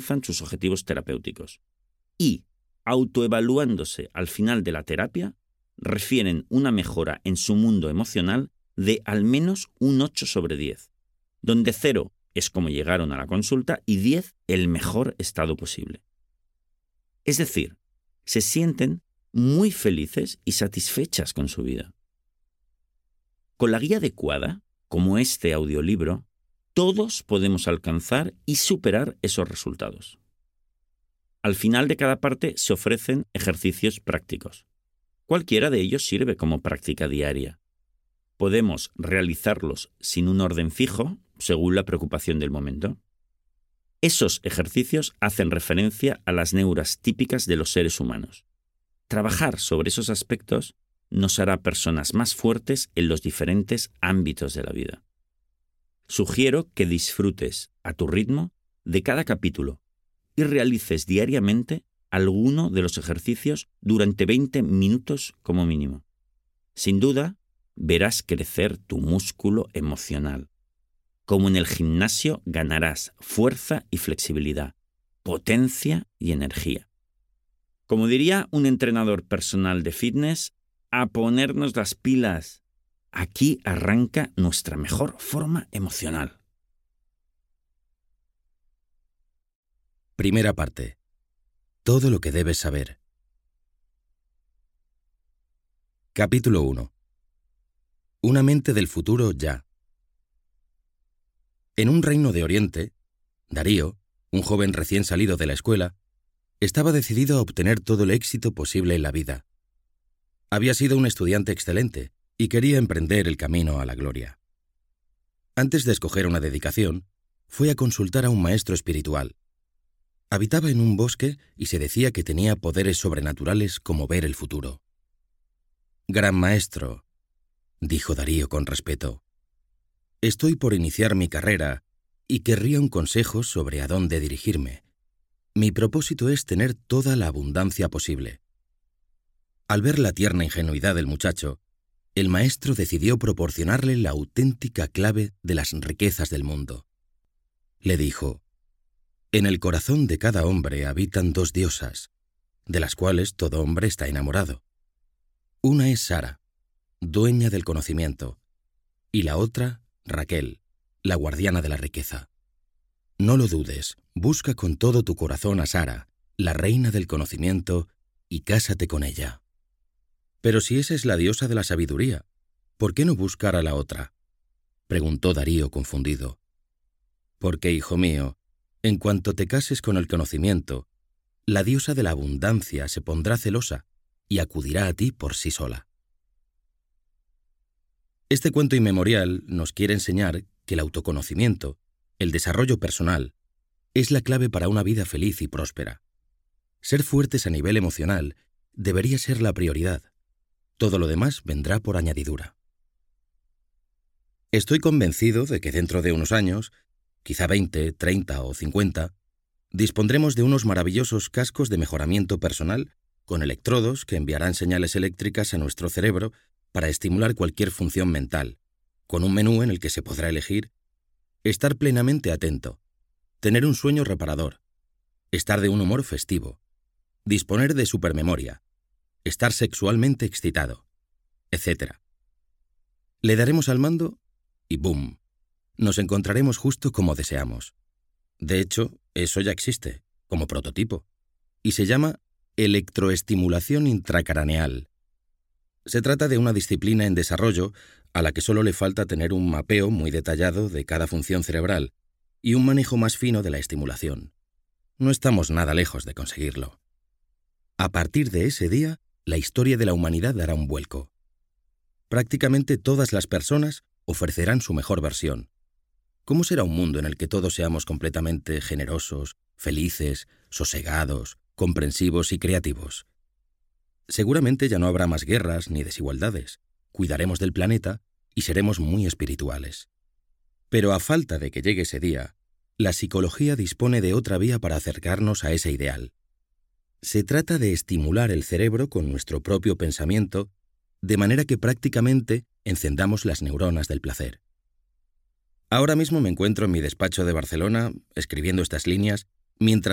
sus objetivos terapéuticos. Y, autoevaluándose al final de la terapia, refieren una mejora en su mundo emocional de al menos un 8 sobre 10, donde 0 es como llegaron a la consulta y 10 el mejor estado posible. Es decir, se sienten muy felices y satisfechas con su vida. Con la guía adecuada, como este audiolibro, todos podemos alcanzar y superar esos resultados. Al final de cada parte se ofrecen ejercicios prácticos. Cualquiera de ellos sirve como práctica diaria. Podemos realizarlos sin un orden fijo, según la preocupación del momento. Esos ejercicios hacen referencia a las neuras típicas de los seres humanos. Trabajar sobre esos aspectos nos hará personas más fuertes en los diferentes ámbitos de la vida. Sugiero que disfrutes a tu ritmo de cada capítulo y realices diariamente alguno de los ejercicios durante 20 minutos como mínimo. Sin duda, verás crecer tu músculo emocional. Como en el gimnasio, ganarás fuerza y flexibilidad, potencia y energía. Como diría un entrenador personal de fitness, a ponernos las pilas. Aquí arranca nuestra mejor forma emocional. Primera parte. Todo lo que debes saber. Capítulo 1. Una mente del futuro ya. En un reino de Oriente, Darío, un joven recién salido de la escuela, estaba decidido a obtener todo el éxito posible en la vida. Había sido un estudiante excelente y quería emprender el camino a la gloria. Antes de escoger una dedicación, fue a consultar a un maestro espiritual. Habitaba en un bosque y se decía que tenía poderes sobrenaturales como ver el futuro. «Gran maestro», dijo Darío con respeto, «estoy por iniciar mi carrera y querría un consejo sobre a dónde dirigirme. Mi propósito es tener toda la abundancia posible». Al ver la tierna ingenuidad del muchacho, el maestro decidió proporcionarle la auténtica clave de las riquezas del mundo. Le dijo: «En el corazón de cada hombre habitan 2 diosas, de las cuales todo hombre está enamorado. Una es Sara, dueña del conocimiento, y la otra, Raquel, la guardiana de la riqueza. No lo dudes, busca con todo tu corazón a Sara, la reina del conocimiento, y cásate con ella». «Pero si esa es la diosa de la sabiduría, ¿por qué no buscar a la otra?», preguntó Darío confundido. «Porque, hijo mío, en cuanto te cases con el conocimiento, la diosa de la abundancia se pondrá celosa y acudirá a ti por sí sola». Este cuento inmemorial nos quiere enseñar que el autoconocimiento, el desarrollo personal, es la clave para una vida feliz y próspera. Ser fuertes a nivel emocional debería ser la prioridad. Todo lo demás vendrá por añadidura. Estoy convencido de que dentro de unos años, quizá 20, 30 o 50, dispondremos de unos maravillosos cascos de mejoramiento personal con electrodos que enviarán señales eléctricas a nuestro cerebro para estimular cualquier función mental, con un menú en el que se podrá elegir estar plenamente atento, tener un sueño reparador, estar de un humor festivo, disponer de supermemoria, estar sexualmente excitado, etc. Le daremos al mando y ¡boom!, nos encontraremos justo como deseamos. De hecho, eso ya existe, como prototipo, y se llama electroestimulación intracraneal. Se trata de una disciplina en desarrollo a la que solo le falta tener un mapeo muy detallado de cada función cerebral y un manejo más fino de la estimulación. No estamos nada lejos de conseguirlo. A partir de ese día, la historia de la humanidad dará un vuelco. Prácticamente todas las personas ofrecerán su mejor versión. ¿Cómo será un mundo en el que todos seamos completamente generosos, felices, sosegados, comprensivos y creativos? Seguramente ya no habrá más guerras ni desigualdades. Cuidaremos del planeta y seremos muy espirituales. Pero a falta de que llegue ese día, la psicología dispone de otra vía para acercarnos a ese ideal. Se trata de estimular el cerebro con nuestro propio pensamiento, de manera que prácticamente encendamos las neuronas del placer. Ahora mismo me encuentro en mi despacho de Barcelona, escribiendo estas líneas, mientras